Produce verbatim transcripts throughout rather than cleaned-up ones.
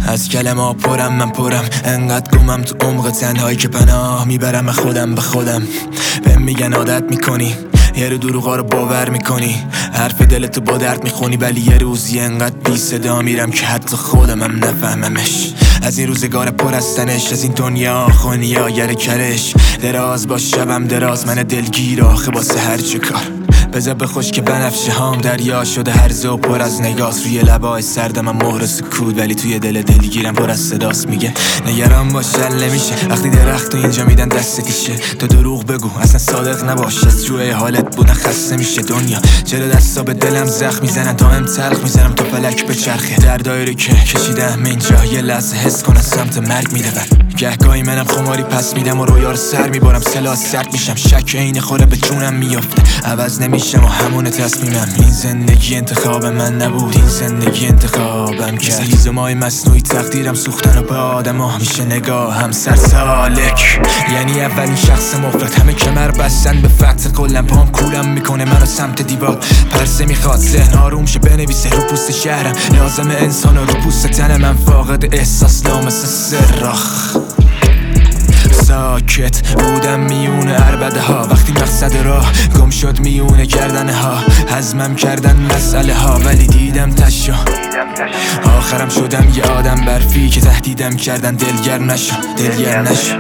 از کلمه پرم من پرم، انقدر گمم تو عمق تنهایی که پناه میبرم خودم به خودم. بهم میگن عادت میکنی، یه رو دروغا رو باور میکنی، حرف دلتو با درد میخونی، ولی یه روزی انقدر بی صدا میرم که حتی خودمم نفهممش. از این روزگار پر از تنش، از این دنیا خونیا گر کرش، دراز با شبم دراز، من دلگیر آخه واسه هر چه کار. بذار بخوش که بنفشه هام دریا شده هرزه و پر از نگاست، روی لبای سردم من مهر سکوت، ولی توی دل دلگیرم پر از صداست. میگه نگران باش حل نمیشه، وقتی درخت و اینجا میدن دست تیشه. تو دروغ بگو اصلا صادق نباش، از جوی حالت بودن خسته میشه دنیا. چرا دستا به دلم زخم میزنن، دائم تلخ میزنم تو فلک به چرخه. در دایره که کشیدم اینجا یه لحظه حس کنم سمت مرگ میدون. گهگاهی منم خماری پس میدم و رویا رو سر میبارم، سلاح سرد میشم، شک عین خوره به جونم میافته. عوض نمیشم و همون تصمیمم، این زندگی انتخاب من نبود، این زندگی انتخابم کرد. هیزمای مصنوعی تقدیرم سوختن و به آدم ها میشه نگاه هم سر سالک. یعنی اولین شخص مفرد، همه کمر بستن به فتح، کلم پام کولم میکنه منو سمت دیوار. پرسه میخواد ذهن آروم شه بنویسه رو پوست شهرم، لازم انسان رو پوست تن من، فاقد احساس نامسه سراخ. ساکت بودم میونه عربده ها، وقتی مقصد راه گم شد میونه کردنه ها. هضمم کردن مسئله ها ولی دیدم تشو، آخرم شدم یه آدم برفی که تهدیدم کردن دلگر نشو دلگر نشو.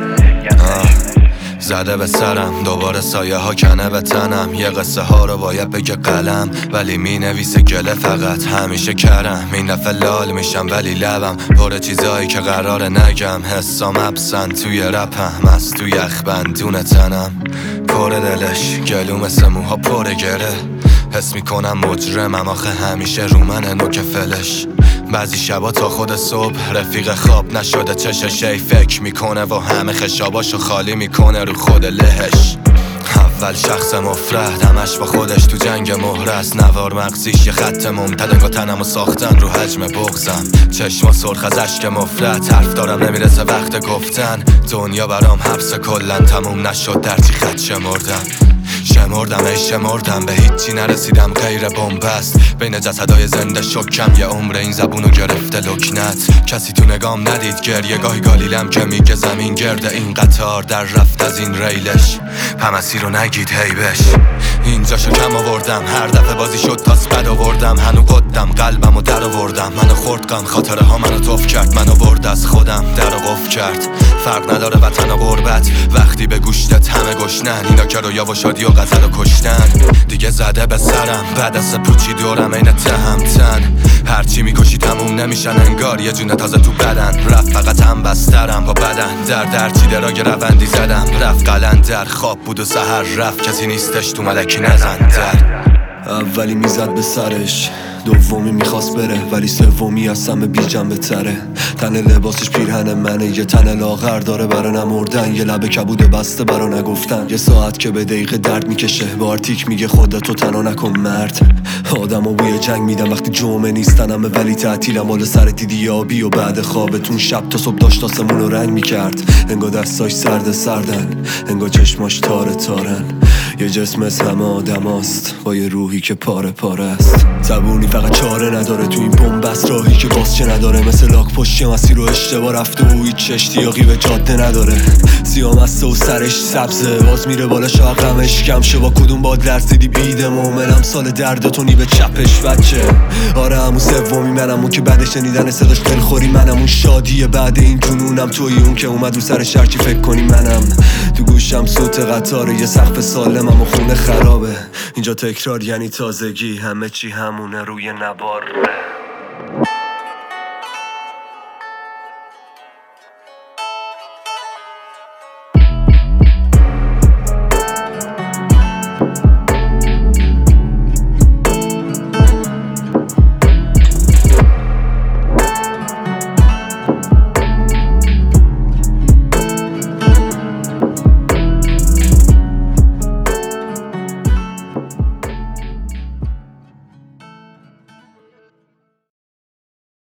زده به سرم دوباره سایه ها کنه به تنم، یه قصه ها رو باید بگه قلم ولی می نویسه گله فقط. همیشه کرم این دفعه لال میشم ولی لبم پر چیزایی که قراره نگم. حسام ابسن توی رپم، از توی یخبندون تنم پر دلش، گلو مثل موها پر گره. حس میکنم مجرمم آخه همیشه رو منه نوک فلش. بعضی شبا تا خود صبح رفیق خواب نشده چششی فکر میکنه و همه خشاباشو خالی میکنه رو خود لهش. اول شخص مفرد همش با خودش تو جنگ مهره است، نوار مغزیش یه خط ممتد انگار تنمو ساختن رو حجم بغزم. چشما سرخ از اشک مفرد، حرف دارم نمیرسه وقت گفتن. دنیا برام حبس کلن تموم نشد درچی خط شمردم. شمردم ای شمردم به هیچی نرسیدم غیر بنبست. بین جسدای زنده شکم یه عمر این زبونو گرفته لکنت. کسی تو نگام ندید گریه گاهی گالیلم که میگه زمین گرده این قطار در رفت از این ریلش. پمسی رو نگید هیبش اینجاشو کم آوردم، هر دفعه بازی شد تاس بد آوردم. هنو قدم قلبمو در آوردم، منو خورد غم خاطره ها منو توف کرد. منو برد از خودم در قفل کرد. فرق نداره وطن و غربت وقتی به گوشتت همه گشنن. اینا که رویا و شادی و غزل و کشتن دیگه زده به سرم، بعد از پوچی دورم این تهمتن. هرچی میکشی تموم نمیشن انگار یه جونه تازه تو بدن. رفت فقط هم بسترم با بدن در در چیده را روندی زدم. رفت قلندر خواب بود و سحر رفت، کسی نیستش تو ملکی نزن در. اولی میزد به سرش، دومی میخواست بره ولی سومی از همه بی جنبه تره. تن لباسش پیرهن منه، یه تن لاغر داره برا نمردن، یه لبه کبوده بسته برا نگفتن. یه ساعت که به دقیقه درد میکشه با آرتیک میگه خودتو تنها نکن مرد. آدم و بوی جنگ میدم وقتی جمعه نیستنمه ولی تعطیلم، بالا سر دیدی آبی و بعد خوابتون شب تا صبح داشت آسمون رو رنگ میکرد. انگار دستاش سرد سردن، انگار چشماش تاره تارن. یه جسم از همه آدم هست با یه روحی که پاره پاره است. زبونی فقط چاره نداره تو این بنبست، راهی که باز چه نداره. مثل لاک پشت مسیر رو اشتباه رفته و هیچ اشتیاقی به جاده نداره. سیاه مسته و سرش سبزه، باز میره بالا شاقمش کم شه. با کدوم باد لرزیدی بیده مومنم سال دردتونی به چپش بچه. آره همون سومی منم، اون که بعد شنیدن صداش دلخوری منم. اون شادیه بعد این جنونم، توی اون که اومد رو سر شرچی فکر کنی منم. تو گوشم صوت قطاره، یه سقف سالمم و خونه خرابه. اینجا تکرار یعنی تازگی، همه چی همونه روی نبار.